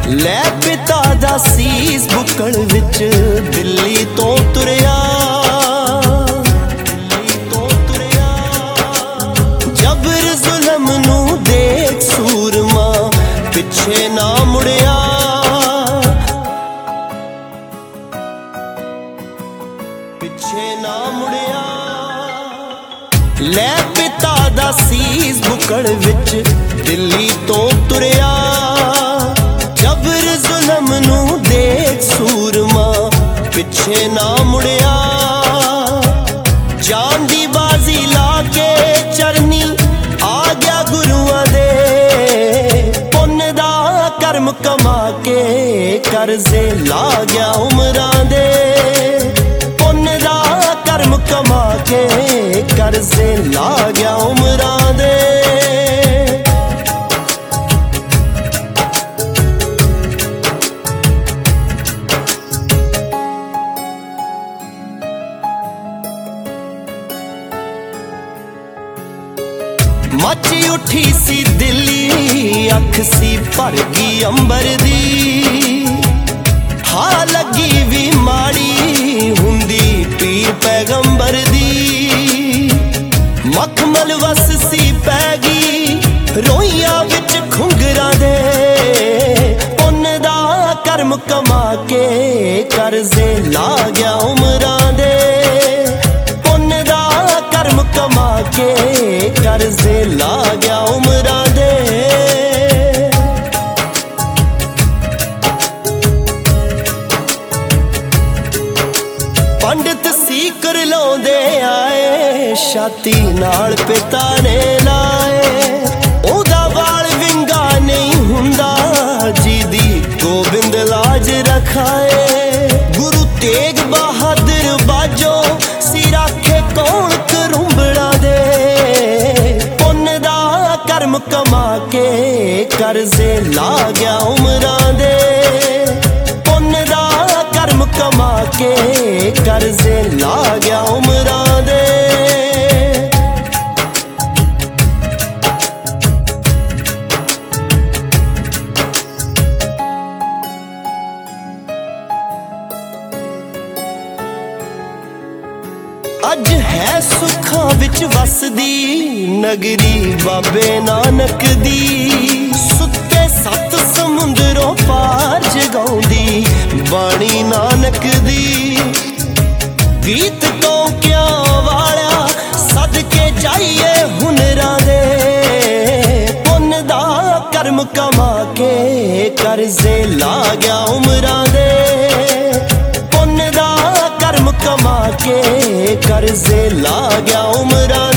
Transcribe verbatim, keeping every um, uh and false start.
ਲੈ ਪਿਤਾ ਦਾ ਸੀਸ ਬੁੱਕਲ ਵਿੱਚ ਦਿੱਲੀ ਤੋਂ ਤੁਰਿਆ ਦਿੱਲੀ ਤੋਂ ਤੁਰਿਆ ਜਬਰ ਜ਼ੁਲਮ ਨੂੰ ਦੇਖ ਸੂਰਮਾ ਪਿੱਛੇ ਨਾ ਮੁੜਿਆ ਪਿੱਛੇ ਨਾ ਮੁੜਿਆ ਲੈ ਪਿਤਾ ਦਾ ਸੀਸ ਬੁੱਕਲ ਵਿੱਚ ਦਿੱਲੀ ਤੋਂ ਤੁਰਿਆ ਜਬਰ ਜ਼ੁਲਮ ਨੂੰ ਦੇਖ ਸੂਰਮਾ ਪਿੱਛੇ ਨਾ ਮੁੜਿਆ ਜਾਨ ਦੀ ਬਾਜ਼ੀ ਲਾ ਕੇ ਚਰਨੀ ਆ ਗਿਆ ਗੁਰੂਆਂ ਦੇ ਪੁੰਨ ਦਾ ਕਰਮ ਕਮਾ ਕੇ ਕਰਜ਼ੇ ਲਾ ਗਿਆ ਉਮਰਾਂ ਦੇ ਪੁੰਨ ਦਾ ਕਰਮ ਕਮਾ ਕੇ ਕਰਜ਼ੇ ਲਾ ਗਿਆ ਉਮਰਾਂ ਦੇ ਮੱਚ ਉੱਠੀ ਸੀ ਦਿੱਲੀ ਅੱਖ ਸੀ ਭਰ ਗਈ ਅੰਬਰ ਦੀ ਹਾਂ ਲੱਗੀ ਵੀ ਮਾੜੀ ਹੁੰਦੀ ਪੀਰ ਪੈਗੰਬਰ ਦੀ ਮਖਮਲ ਵਸ ਸੀ ਪੈ ਗਈ ਰੋਈਆਂ ਵਿੱਚ ਖੁੰਗਰਾਂ ਦੇ ਪੁੰਨ ਦਾ ਕਰਮ ਕਮਾ ਕੇ ਕਰਜ਼ੇ ਲਾ ਗਿਆ ਉਮਰਾਂ ਦੇ ਪੁੰਨ ਦਾ ਕਰਮ ਕਮਾ ਕੇ ਕਰਜ਼ੇ ਲਾ ਗਿਆ ਉਮਰਾਂ ਦੇ ਪੰਡਿਤ ਸੀਕਰ ਲਾਉਂਦੇ ਆਏ ਛਾਤੀ ਨਾਲ ਪਿਤਾ ਨੇ ਲਾਏ ਉਹਦਾ ਵਾਲ ਵਿੰਗਾ ਨਹੀਂ ਹੁੰਦਾ ਜਿਹਦੀ ਗੋਬਿੰਦ ਲਾਜ ਰਖਾਏ ਗੁਰੂ ਤੇਗ ਬਹਾਦਰ ਬਾਜੋ ਸੀ ਰਾਖੇ ਕੌਣ ਕਰੁੰਬੜਾ ਦੇ ਪੁੰਨ ਦਾ ਕਰਮ ਕਮਾ ਕੇ ਕਰਜ਼ੇ ਲਾ ਗਿਆ ਉਮਰਾਂ ਦੇ ਪੁੰਨ ਦਾ ਕਰਮ ਕਮਾ ਕੇ ਕਰਜ਼ੇ ਲਾ ਗਿਆ ਉਮਰਾਂ ਦੇ ਅੱਜ ਹੈ ਸੁੱਖਾਂ ਵਿੱਚ ਵਸਦੀ ਨਗਰੀ ਬਾਬੇ ਨਾਨਕ ਦੀ ਸੁੱਤੇ ਸੱਤ ਸਮੁੰਦਰੋਂ ਪਾਰ ਜਗਾਉਂਦੀ ਬਾਣੀ ਨਾਨਕ ਦੀ ਗੀਤ ਤੋਂ ਕਿਉਂ ਵਾਲਿਆ ਸਦਕੇ ਜਾਈਏ ਹੁਨਰਾਂ ਦੇ ਪੁੰਨ ਦਾ ਕਰਮ ਕਮਾ ਕੇ ਕਰਜ਼ੇ ਲਾ ਗਿਆ ਉਮਰਾਂ ਦੇ ਪੁੰਨ ਦਾ ਕਰਮ ਕਮਾ ਕੇ ਕਰਜ਼ੇ ਲਾ ਗਿਆ ਉਮਰਾਂ